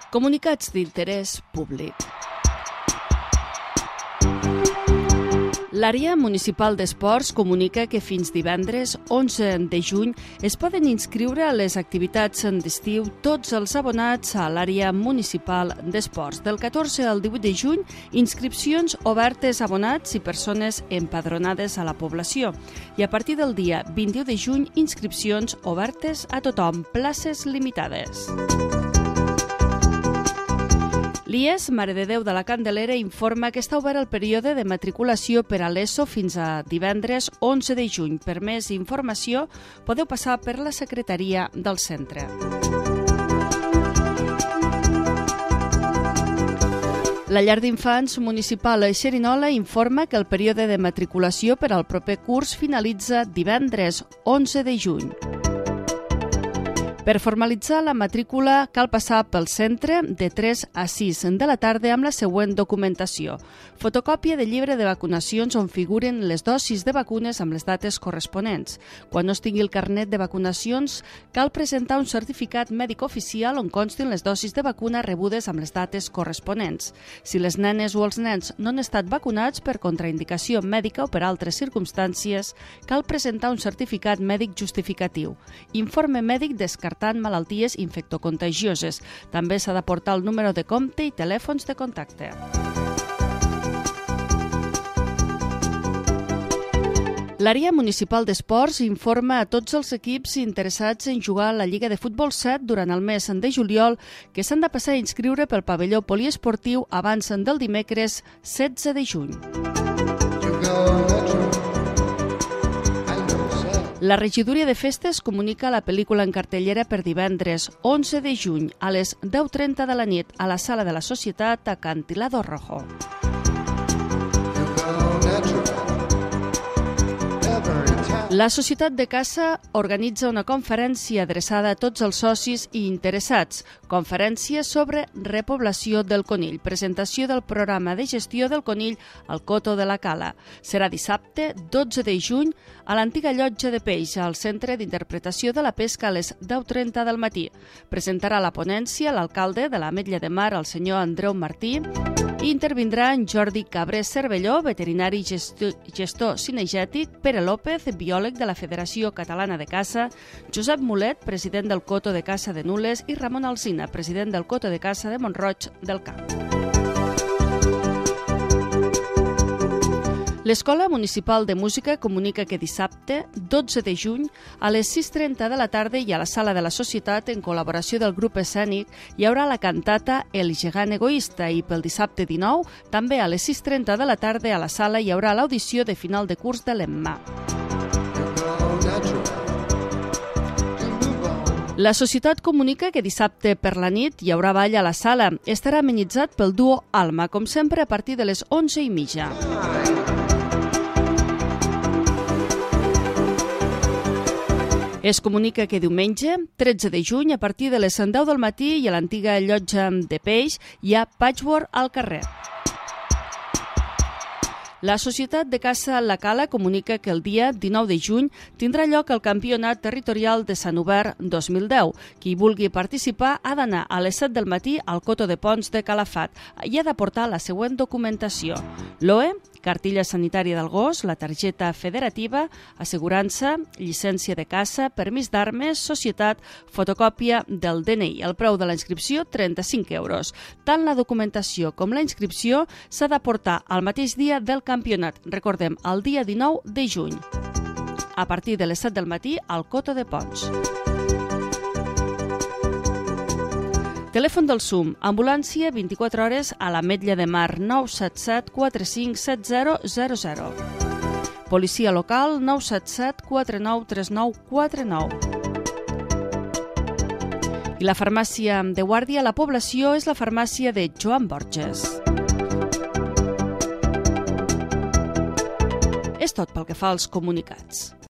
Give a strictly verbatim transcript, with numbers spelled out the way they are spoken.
Comunicats d'interès públic. L'àrea municipal d'esports comunica que fins divendres onze de juny es poden inscriure a les activitats d'estiu tots els abonats a l'àrea municipal d'esports. Del catorze al divuit de juny, inscripcions obertes a abonats i persones empadronades a la població. I a partir del dia vint-i-u de juny, inscripcions obertes a tothom, places limitades. L'I E S Mare de Déu de la Candelera informa que està obert el període de matriculació per a l'ESO fins a divendres onze de juny. Per més informació, podeu passar per la secretaria del centre. La llar d'infants municipal Xerinola informa que el període de matriculació per al proper curs finalitza divendres onze de juny. Per formalitzar la matrícula cal passar pel centre de tres a sis de la tarda amb la següent documentació. Fotocòpia de llibre de vacunacions on figuren les dosis de vacunes amb les dates corresponents. Quan no es tingui el carnet de vacunacions, cal presentar un certificat mèdic oficial on constin les dosis de vacuna rebudes amb les dates corresponents. Si les nenes o els nens no han estat vacunats per contraindicació mèdica o per altres circumstàncies, cal presentar un certificat mèdic justificatiu. Informe mèdic descartat malalties infectocontagioses. També s'ha d'aportar el número de compte i telèfons de contacte. L'àrea municipal d'esports informa a tots els equips interessats en jugar a la Lliga de Futbol set durant el mes de juliol que s'han de passar a inscriure pel pavelló poliesportiu abans del dimecres setze de juny. La regidoria de festes comunica la pel·lícula en cartellera per divendres onze de juny a les deu trenta de la nit a la Sala de la Societat Acantilado Rojo. La Societat de Caça organitza una conferència adreçada a tots els socis i interessats. Conferència sobre repoblació del conill. Presentació del programa de gestió del conill al Coto de la Cala. Serà dissabte dotze de juny a l'antiga llotja de peix al Centre d'Interpretació de la Pesca a les deu trenta del matí. Presentarà la ponència l'alcalde de l'Ametlla de Mar, el senyor Andreu Martí, i intervindrà en Jordi Cabré Cervelló, veterinari gestor, gestor cinegètic, Pere López, biòleg de la Federació Catalana de Caça, Josep Mulet, president del Coto de Caça de Nules, i Ramon Alsina, president del Coto de Caça de Mont-roig del Camp. L'Escola Municipal de Música comunica que dissabte, dotze de juny, a les sis trenta de la tarda i a la Sala de la Societat, en col·laboració del grup escènic, hi haurà la cantata El gegant egoista i pel dissabte dinou, també a les sis trenta de la tarda a la sala hi haurà l'audició de final de curs de l'Emma. La Societat comunica que dissabte per la nit hi haurà ball a la sala. Estarà amenitzat pel duo Alma, com sempre a partir de les onze i mitja. Es comunica que diumenge, tretze de juny, a partir de les deu del matí i a l'antiga llotja de peix hi ha patchwork al carrer. La Societat de Caça La Cala comunica que el dia dinou de juny tindrà lloc el Campionat Territorial de Sant Obert dos mil deu. Qui vulgui participar ha d'anar a les set del matí al Coto de Pons de Calafat i ha d'aportar la següent documentació: l'O E, cartilla sanitària del gos, la targeta federativa, assegurança, llicència de caça, permís d'armes, societat, fotocòpia del D N I. El preu de la inscripció, trenta-cinc euros. Tant la documentació com la inscripció s'ha d'aportar al mateix dia del campionat. Recordem, el dia dinou de juny, a partir de les set del matí al Coto de Pons. Telèfon del S U M, ambulància vint-i-quatre hores a l'Ametlla de Mar, nou set set quatre cinc set zero zero zero. Policia local, nou set set quatre nou tres nou quatre nou. I la farmàcia de guàrdia a la població és la farmàcia de Joan Borges. És tot pel que fa als comunicats.